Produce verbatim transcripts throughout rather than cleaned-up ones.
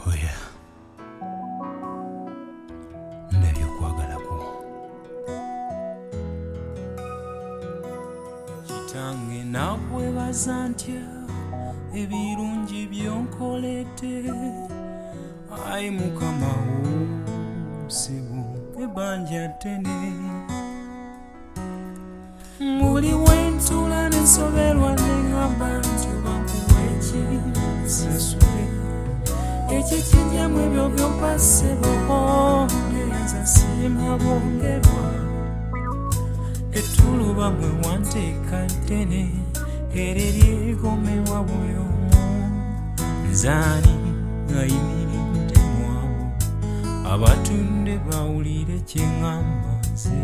Oh yeah. Ndebye okwagala kwo. Kitange nakwebaza ntya ebirungi byonkolete. Ai Mukama osibu ebanja ttene. Muli wentula nensoberwa neŋŋamba nti obankuwa ekisasule. Ekikijjamu ebyo byompassebo ndeeza siima bongerwa. Ettuluba mwe wanteeka ddene era eryegomerwa buli omu. Nzaani ayimiridde mu abo abatudde bawulire kye ŋŋamba nze.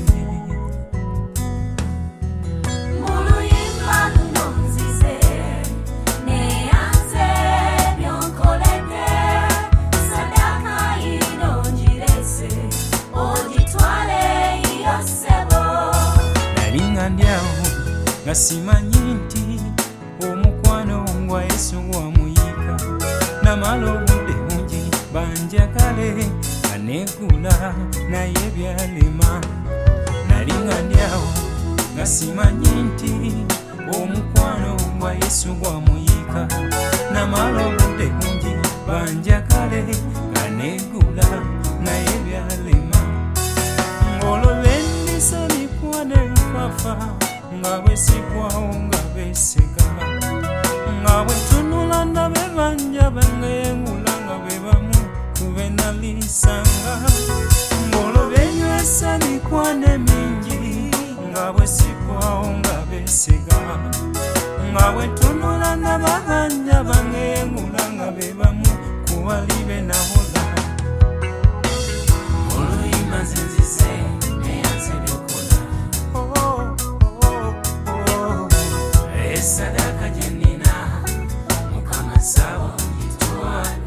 Nga simanyi nti omukwano gwa Yesu gwamuyika. Namala obudde bungi banjagale nga neegula naye byalema. Nali nga ndi awo nga simanyi nti omukwano gwa Yesu gwamuyika. Namala obudde bungi banjagale nga neegula naye byalema. Ng'olwo endisa mikwano enfafa nga bwesigwawo nga beeseka. Nga bwe tunula ndabe banja bangeengula nga be bamu ku be naliisanga. Ng'olwo beenywesa mikwano emingi nga bwesigwawo nga beeseka. Nga bwe tunula ndaba banja bangeengula nga be bamu ku bali be nabola. Oluyimba nze nzize neyanze byokola. Sadaka jenina Mukama sawa gitwale.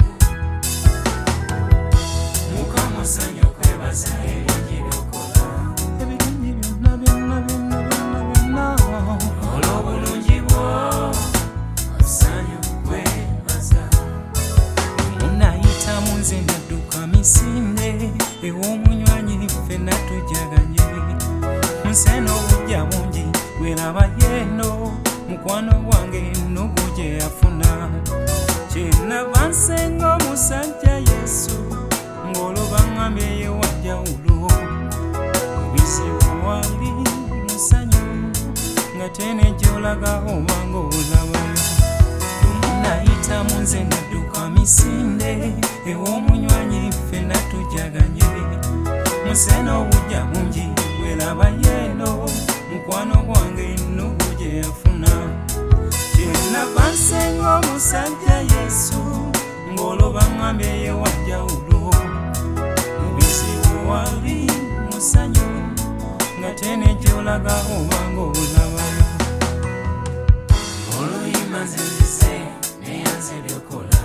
Mukama sanyo kwebaza ebingi byokola. Ebingi byonna byonna byonna byonna byonna. Olw'obulungi bwo sanyo kwebaza. Munayitamu nze nadduka misinde ew'omunywanyi ffenna tujaganye. Nseno obujja bungi bweraba yeno mukwano gwange nnugu gye yafuna. Kyenava nsenga omusajja Yesu ng'olwo baŋŋambye ye wajjawulo. Ebizibu wali musanyu nga tene gy'olaga obanga olabayo. Lumunayitamu nze nadduka misinde ew'omunywanyi ffenna tujaganye. Musena obujja bungi bweraba yeno mukwano gwange nnugu gye yafuna. Kyenava nsenga omusajja Yesu ng'olwo baŋŋambye ye wajjawulo. Mu bizibu wali musanyu nga tene gy'olaga obanga olabayo. Oluyimba nze nzize neyanze byokola.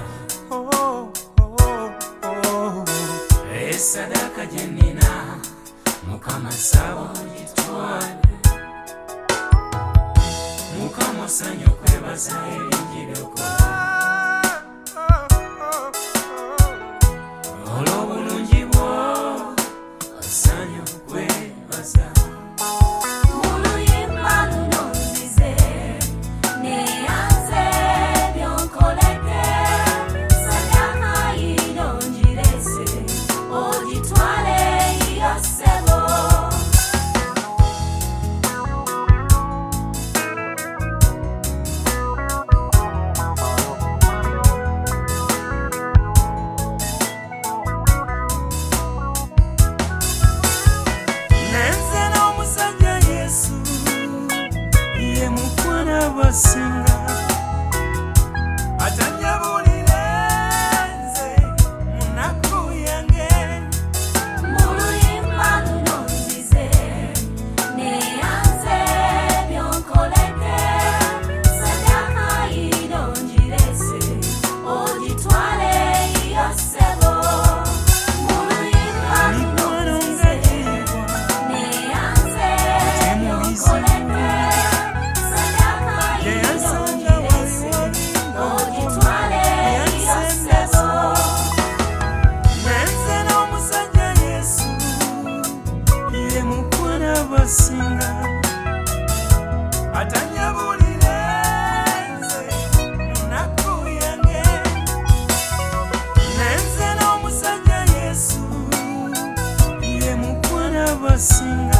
Esadaka gye nnina Mukama sawa gitwale. Mukama sanyo kwebaza ebingi byokola. Olw'obulungi bwo sanyo kwebaza. Oluyimba luno nzize neyanze byonkolete. Sadaka yino ngirese ogitwale iyo ssebo. sing